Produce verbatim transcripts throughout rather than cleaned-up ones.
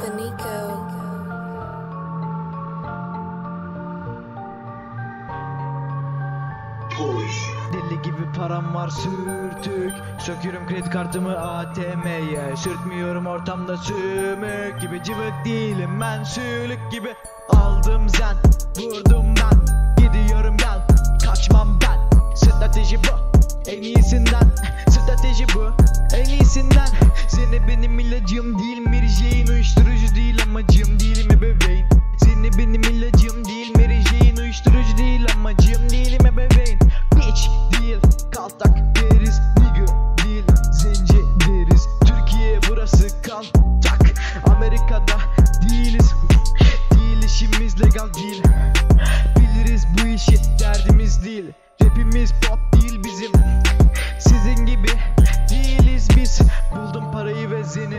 Nico. Deli gibi param var sürtük. Söküyorum kredi kartımı A T M'ye. Sürtmüyorum ortamda sümük gibi. Cıvık değilim ben, sülük gibi. Aldım zen, vurdum ben. Gidiyorum gel, kaçmam ben. Strateji bu, en iyisinden. Strateji bu, en iyisinden. Seni benim ilacım değil, Mary Jane. Uyuşturucu değil amacım, değilim ebeveyn. Seni benim ilacım değil, Mary Jane. Uyuşturucu değil amacım, değilim ebeveyn. Bitch değil, kaltak deriz. Nigga değil, zenci deriz. Türkiye burası kaltak. Amerika'da değiliz. Değil işimiz legal değil. Biliriz bu işi, derdimiz değil. Rapimiz pop değil bizim. Sizin gibi değiliz biz. Buldum parayı ve zeni.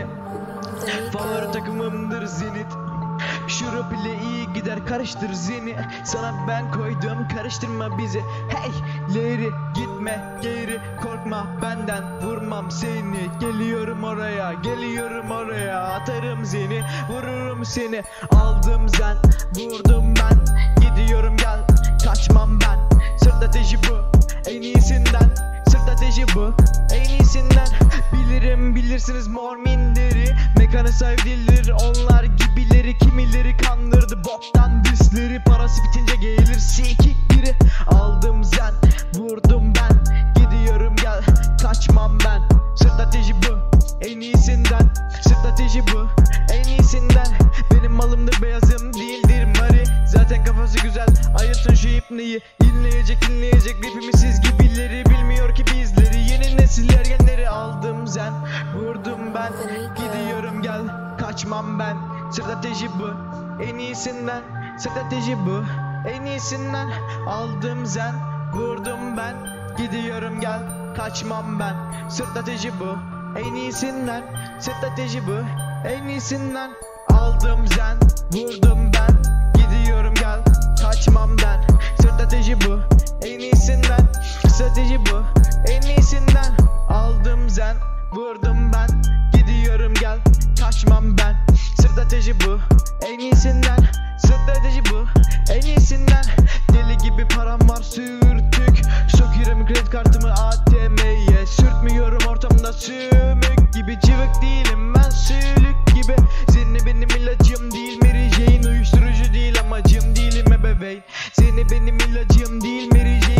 Favori takımımdır Zenit. Şurup ile iyi gider, karıştır zeni. Sana ben koydum, karıştırma bizi. Hey leri gitme geri, korkma benden, vurmam seni. Geliyorum oraya, geliyorum oraya. Atarım seni, vururum seni. Aldım zen, vurdum ben. Gidiyorum gel, kaçmam ben. Strateji bu, en iyisinden. Strateji bu, en iyisinden. Bilirim bilirsiniz morminleri. Mekanı sevdilir onlar gibileri. Kimileri kandırdı boktan disleri. Parası bitince gelir sikik biri. Aldım zen, vurdum ben. Gidiyorum gel, kaçmam ben. Strateji bu, en iyisinden. Strateji bu, en iyisinden. Benim malımdır, beyazım değildir mari. Zaten kafası güzel, ayırtın şu ipneyi. İnleyecek inleyecek rapimi siz gibileri. Bilmiyor ki bizleri, yeni nesil ergenleri. Aldım zen, vurdum ben. Gidiyorum gel, kaçmam ben. Strateji bu, en iyisinden. Strateji bu, en iyisinden. Aldım zen, vurdum ben. Gidiyorum gel, kaçmam ben. Strateji bu, en iyisinden. Strateji bu, en iyisinden. Aldım zen, vurdum ben. Gidiyorum gel, kaçmam ben. Strateji bu, en iyisinden. Strateji bu, en iyisinden. Aldım zen, vurdum ben. Gidiyorum gel, kaçmam ben. Strateji bu, en iyisinden. Strateji bu, en iyisinden. Deli gibi param var sürtük. Söküyorum kredi kartımı A T M'ye. Sürtmüyorum ortamda sümük gibi. Cıvık değilim ben, sülük gibi. Seni benim ilacım değil, Mary Jane. Uyuşturucu değil amacım, değilim ebeveyn. Seni benim ilacım değil, Mary Jane.